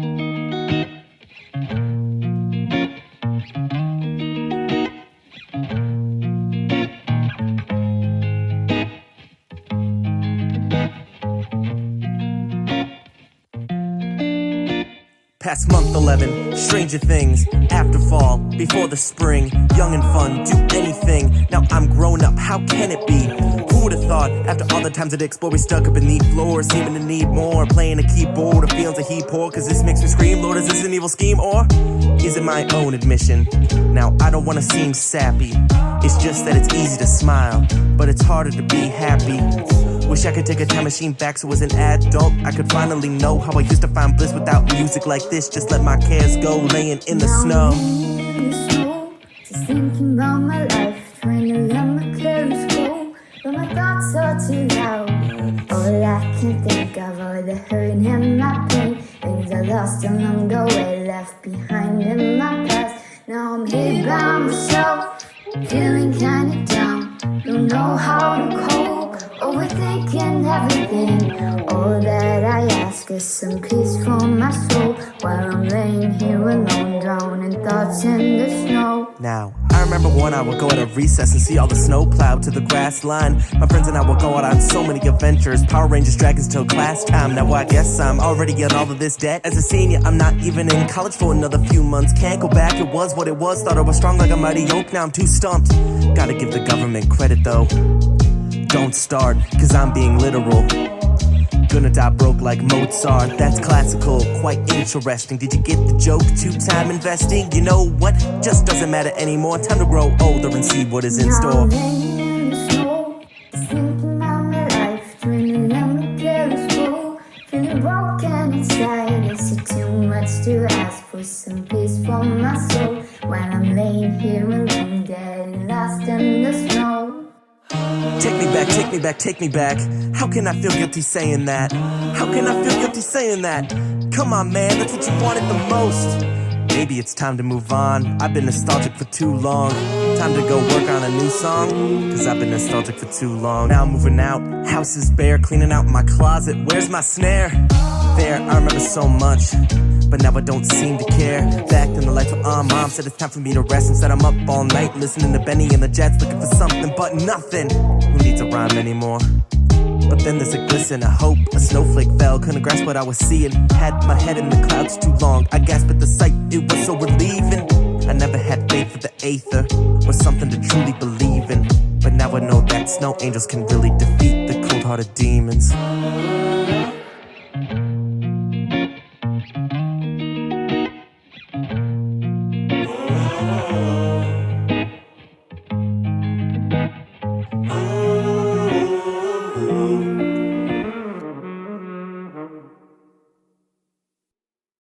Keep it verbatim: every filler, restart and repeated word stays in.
Past month eleven, stranger things, after fall, before the spring, young and fun, do anything. Now I'm grown up, how can it be? Who would've thought, after all the times at Explore, we stuck up beneath floors, seeming to need more, playing a keyboard, or feelings that he pour, cause this makes me scream, Lord, is this an evil scheme, or is it my own admission? Now I don't wanna seem sappy, it's just that it's easy to smile, but it's harder to be happy. Wish I could take a time machine back so as an adult I could finally know how I used to find bliss without music like this. Just let my cares go, laying in the snow. In the snow, just thinking about my life, trying to let my cares go, but my thoughts are too loud. All I can think of are the hurt and my pain, things I lost along the way, left behind in my past. Now I'm here by myself, feeling kinda down, don't know how to cope, overthinking everything. All that I ask is some peace for my soul, while I'm laying here alone, drowning thoughts in the snow. Now, I remember when I would go at a recess and see all the snow plowed to the grass line. My friends and I would go out on so many adventures, Power Rangers, dragons till class time. Now I guess I'm already in all of this debt. As a senior, I'm not even in college for another few months. Can't go back, it was what it was. Thought I was strong like a mighty oak, now I'm too stumped. Gotta give the government credit though. Don't start, cause I'm being literal. Gonna die broke like Mozart, that's classical, quite interesting. Did you get the joke? Two time investing? You know what? Just doesn't matter anymore. Time to grow older and see what is in store. Now I'm laying in the snow, just thinking about my life, trying to let my cares go, feeling broken inside. Is it too much to ask for some peace for my soul, while I'm laying here alone, getting lost in the snow? Take me back, take me back, take me back. How can I feel guilty saying that? How can I feel guilty saying that? Come on, man, that's what you wanted the most. Maybe it's time to move on. I've been nostalgic for too long. Time to go work on a new song, cause I've been nostalgic for too long. Now I'm moving out, house is bare, cleaning out my closet. Where's my snare? There, I remember so much, but now I don't seem to care. Back then the lights were on, mom said it's time for me to rest. Instead I'm up all night listening to Benny and the Jets, looking for something but nothing. Who needs a rhyme anymore? But then there's a glisten, a hope, a snowflake fell. Couldn't grasp what I was seeing, had my head in the clouds too long. I gasped at the sight, it was so relieving. I never had faith for the aether, or something to truly believe in. But now I know that snow angels can really defeat the cold-hearted demons.